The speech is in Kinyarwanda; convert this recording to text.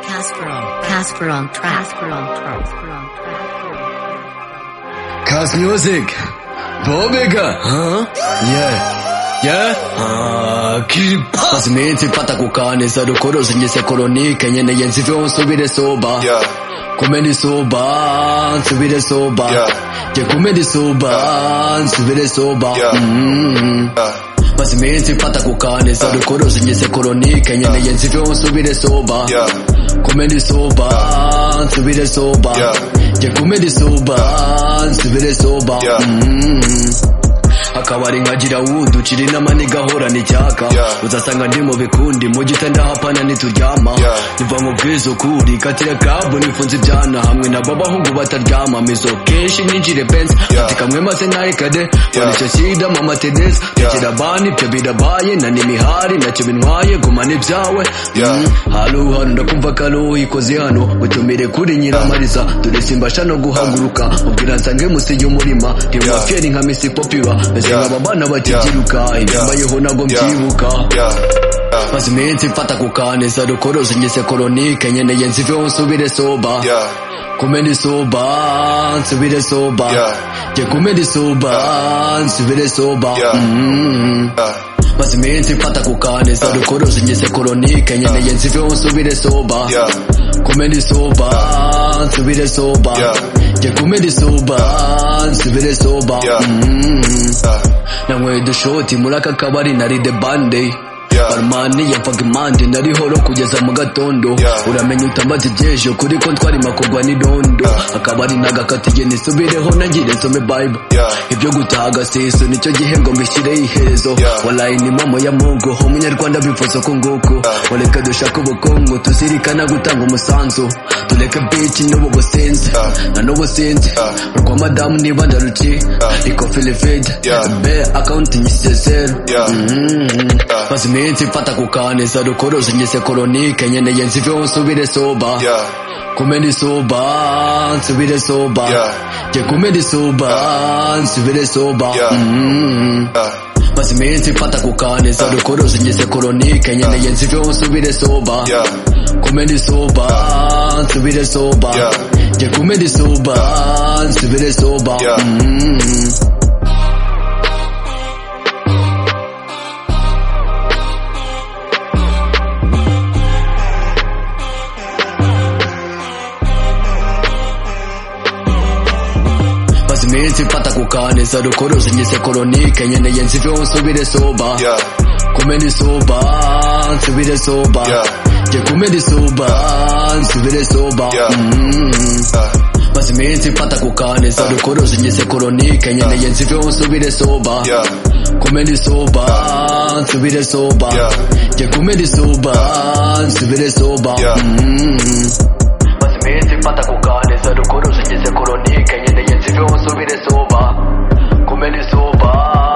Casper on track. Cast music. Bobega, huh? Yeah. Keep Pasimensi pata kukaniza rukorozi njese kolonike nyene yenzive unsubire soba. Kumedi soba, nsubire soba. Kumedi soba, nsubire soba. Pasimensi pata kukaniza rukorozi njese kolonike nyene yenzive unsubire soba. Kumedi soba, nsubire soba. Kumedi soba, nsubire soba. Akabari nkagira wudu chiri n'amaniga ahorana icyaka uzasanga ndi mu bikundi mu gitanda hapana nituryama niva mu bwizo kuri katira kabu nifunze ibyana hamwe n'abahungu bataryama mizo kenshi ninjire benz tikamwe maze narikade wanice sida mama tedes tekira bani byo birabaye na nimihari nacyo bintwaye gumana ibyawe halu ndakumva kalo ikoze hano utumire kuri nyiramariza dore simbasha no guhaguruka ubwira nsange musi y'umurima ntiwafyeri nka Missy Popular Aba bana batigiruka inyambayeho nago mbyibuka Pasimensi mfata kukaniza rukorozi njese kolonike nyene yenzive unsubire soba Kumedi soba, nsubire soba Kumedi soba, nsubire soba Pasimensi mfata kukaniza rukorozi njese kolonike nyene yenzive unsubire soba Kumedi soba, nsubire soba Kumedi soba, nsubire soba Nangwe dushoti muraka kabari nari the bande Barmani yapfaga imande nari horo kugeza mu gatondo Uramenya utambaza ibyejo kuri ko ntwari makorwa n'idondo Akabari nagakatiye nisubireho nagire nsome Bible Ibyo gutaga seso nicyo gihe ngo mbishyire iherezo Wallahi ni mamo ya Mungu umunyarwanda bifuza ko nguko Waleka dushaka ubukungu tuzirikana gutanga umusanzu Tuleke bitch n'ubu busenze na n'ubu senze Rwa madamu niba ndaruci Iko filifide Be account nyise zero Pasimensi mfata kukaniza rukorozi njese kolonike nyene yenzive unsubire soba Kumedi soba, nsubire soba Kumedi soba, nsubire soba Pasimensi mfata kukaniza rukorozi njese kolonike nyene yenzive unsubire soba Kumedi soba, nsubire soba Kumedi soba, nsubire soba Pasimensi mfata kukaniza rukorozi njese kolonike nyene yenzive unsubire soba Kumedi soba, nsubire soba Kumedi soba, nsubire soba Pasimensi mfata kukaniza rukorozi njese kolonike nyene yenzive unsubire soba Kumedi soba, nsubire soba Kumedi soba, nsubire soba Pasimensi mfata kukaniza rukorozi njese kolonike nyene yenzive unsubire soba Kumedi soba